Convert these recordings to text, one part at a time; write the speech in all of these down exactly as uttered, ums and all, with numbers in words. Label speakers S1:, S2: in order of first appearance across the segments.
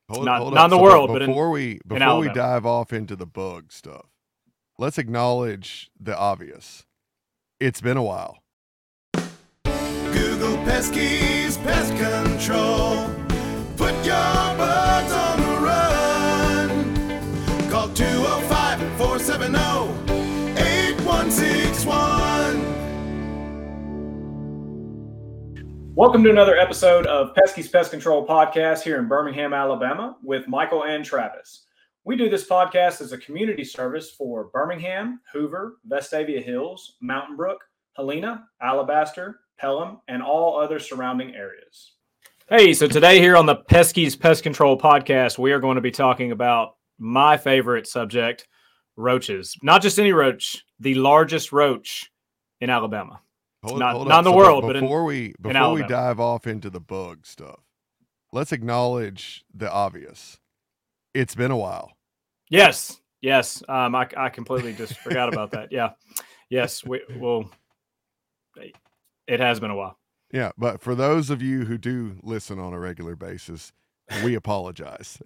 S1: Hold,
S2: not
S1: hold
S2: not
S1: up.
S2: in the
S1: So
S2: world,
S1: be-
S2: but
S1: before
S2: in,
S1: we
S2: in
S1: before we
S2: Alabama.
S1: dive off into the bug stuff, let's acknowledge the obvious. It's been a while.
S3: Google Pesky's Pest Control. Put your bugs on the run. Call two oh five, four seven oh, eight one six one.
S2: Welcome to another episode of Pesky's Pest Control Podcast here in Birmingham, Alabama, with Michael and Travis. We do this podcast as a community service for Birmingham, Hoover, Vestavia Hills, Mountain Brook, Helena, Alabaster, Pelham, and all other surrounding areas. Hey, so today here on the Pesky's Pest Control Podcast, we are going to be talking about my favorite subject, roaches. Not just any roach, the largest roach in Alabama.
S1: Hold,
S2: not
S1: hold
S2: not
S1: up.
S2: in the
S1: So
S2: world,
S1: be-
S2: but in,
S1: before we before we
S2: Alabama.
S1: dive off into the bug stuff, let's acknowledge the obvious. It's been a while.
S2: Yes, yes. Um, I, I completely just forgot about that. Yeah, yes. We well, it has been a while.
S1: Yeah, but for those of you who do listen on a regular basis, we apologize.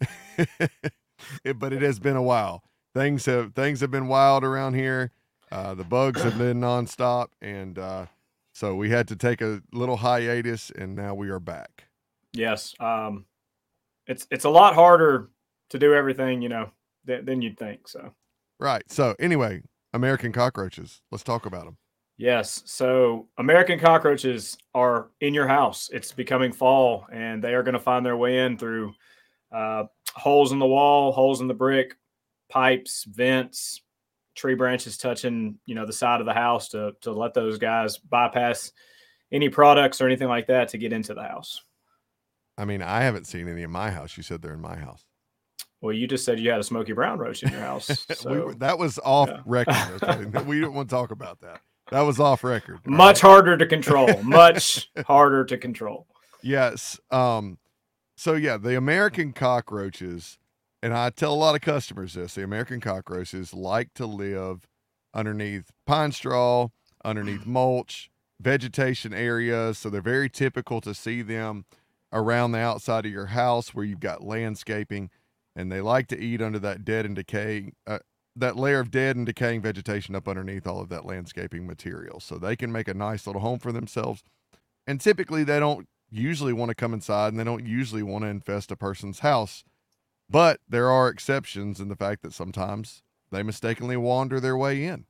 S1: It- but it has been a while. Things have things have been wild around here. Uh, the bugs have been nonstop, and uh, so we had to take a little hiatus, and now we are back.
S2: Yes. Um, it's it's a lot harder to do everything, you know, than, than you'd think. So
S1: Right. So anyway, American cockroaches. Let's talk about them.
S2: yes. So American cockroaches are in your house. It's becoming fall, and they are going to find their way in through uh, holes in the wall, holes in the brick, pipes, vents, tree branches touching, you know, the side of the house to to let those guys bypass any products or anything like that to get into the house.
S1: I mean, I haven't seen any in my house. You said they're in my house.
S2: Well, you just said you had a smoky brown roach in your house.
S1: we,
S2: So
S1: were- that was off
S2: yeah.
S1: record. Okay? We didn't want to talk about that. That was off record. all
S2: much
S1: right?
S2: harder to control. Much harder to control.
S1: Yes. Um, so yeah, the American cockroaches, and I tell a lot of customers this, the American cockroaches like to live underneath pine straw, underneath mulch, vegetation areas. So they're very typical to see them around the outside of your house where you've got landscaping, and they like to eat under that dead and decaying, uh, that layer of dead and decaying vegetation up underneath all of that landscaping material. So they can make a nice little home for themselves. And typically they don't usually want to come inside, and they don't usually want to infest a person's house. But there are exceptions in the fact that sometimes they mistakenly wander their way in.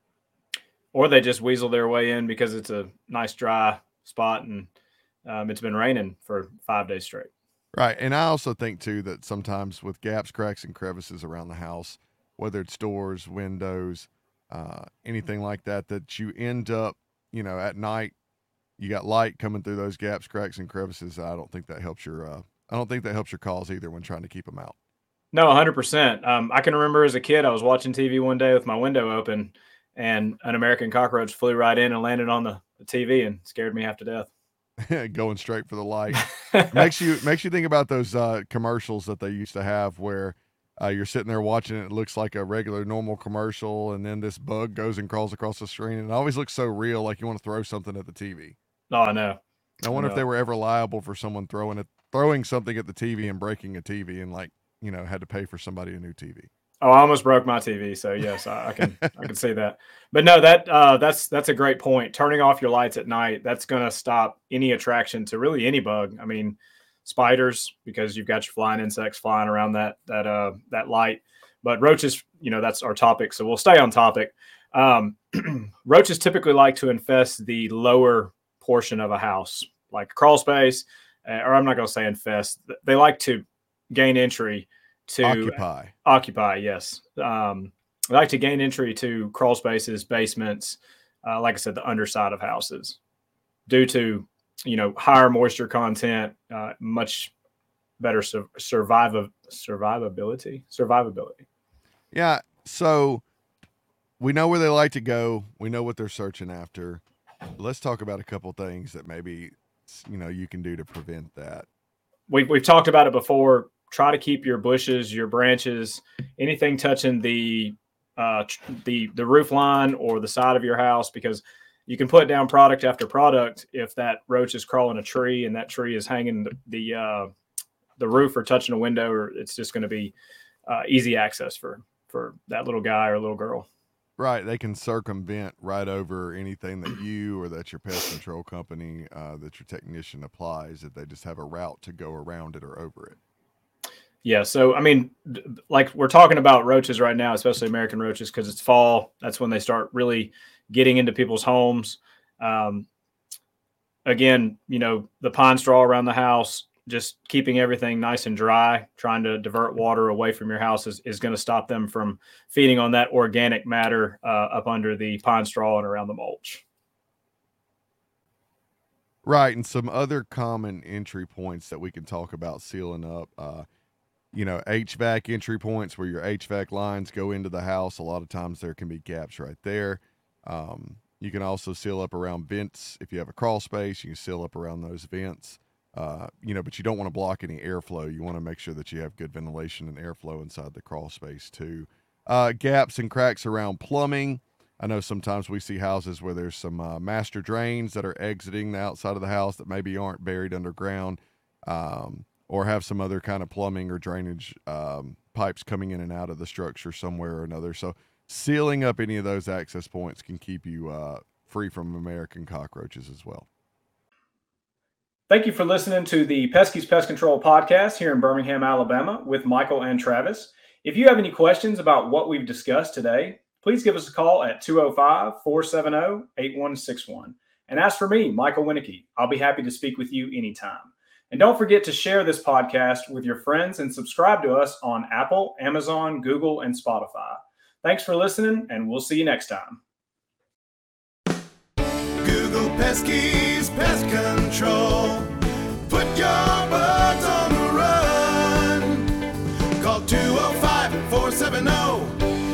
S2: Or they just weasel their way in because it's a nice dry spot and um, it's been raining for five days straight.
S1: Right. And I also think too that sometimes with gaps, cracks, and crevices around the house, whether it's doors, windows, uh, anything like that, that you end up, you know, at night, you got light coming through those gaps, cracks, and crevices. I don't think that helps your, uh, I don't think that helps your cause either when trying to keep them out.
S2: No, one hundred percent. Um, I can remember as a kid, I was watching T V one day with my window open, and an American cockroach flew right in and landed on the, the T V and scared me half to death.
S1: Going straight for the light. makes you makes you think about those uh, commercials that they used to have where uh, you're sitting there watching it. It looks like a regular normal commercial, and then this bug goes and crawls across the screen, and it always looks so real, like you want to throw something at the T V.
S2: Oh, I know.
S1: I wonder
S2: I
S1: if
S2: know.
S1: they were ever liable for someone throwing it, throwing something at the T V and breaking a T V, and like you know had to pay for somebody a new T V.
S2: Oh, I almost broke my T V, so yes, I, I can I can see that. But no, that uh, that's that's a great point. Turning off your lights at night, that's going to stop any attraction to really any bug. I mean, spiders, because you've got your flying insects flying around that that uh, that light. But roaches, you know, that's our topic, so we'll stay on topic. Um, roaches typically like to infest the lower portion of a house, like crawl space, uh, or I'm not going to say infest. They like to gain entry to
S1: Occupy.
S2: Occupy, yes. Um, they like to gain entry to crawl spaces, basements, uh, like I said, the underside of houses, due to you know higher moisture content, uh, much better su- survival survivability, survivability.
S1: Yeah. So we know where they like to go. We know what they're searching after. Let's talk about a couple things that maybe you know you can do to prevent that.
S2: We've we've talked about it before. Try to keep your bushes, your branches, anything touching the uh, the the roof line or the side of your house, because you can put down product after product if that roach is crawling a tree and that tree is hanging the, the uh, the roof or touching a window, or it's just going to be uh, easy access for for that little guy or little girl.
S1: Right. They can circumvent right over anything that you or that your pest control company, uh, that your technician applies, if they just have a route to go around it or over it.
S2: Yeah. So, I mean, like we're talking about roaches right now, especially American roaches, because it's fall. That's when they start really getting into people's homes. Um, again, you know, the pine straw around the house, just keeping everything nice and dry, trying to divert water away from your house is, is going to stop them from feeding on that organic matter uh, up under the pine straw and around the mulch.
S1: Right. And some other common entry points that we can talk about sealing up, uh, you know, H V A C entry points where your H V A C lines go into the house. A lot of times there can be gaps right there. Um, you can also seal up around vents. If you have a crawl space, you can seal up around those vents. Uh, you know, but you don't want to block any airflow. You want to make sure that you have good ventilation and airflow inside the crawl space too. Uh, gaps and cracks around plumbing. I know sometimes we see houses where there's some uh, master drains that are exiting the outside of the house that maybe aren't buried underground, um, or have some other kind of plumbing or drainage um, pipes coming in and out of the structure somewhere or another. So sealing up any of those access points can keep you uh, free from American cockroaches as well.
S2: Thank you for listening to the Pesky's Pest Control podcast here in Birmingham, Alabama with Michael and Travis. If you have any questions about what we've discussed today, please give us a call at two oh five, four seven oh, eight one six one. And as for me, Michael Winnicky, I'll be happy to speak with you anytime. And don't forget to share this podcast with your friends and subscribe to us on Apple, Amazon, Google, and Spotify. Thanks for listening, and we'll see you next time.
S3: Google Pesky's Pest Control. Put your bugs on the run. Call two oh five, four seven oh,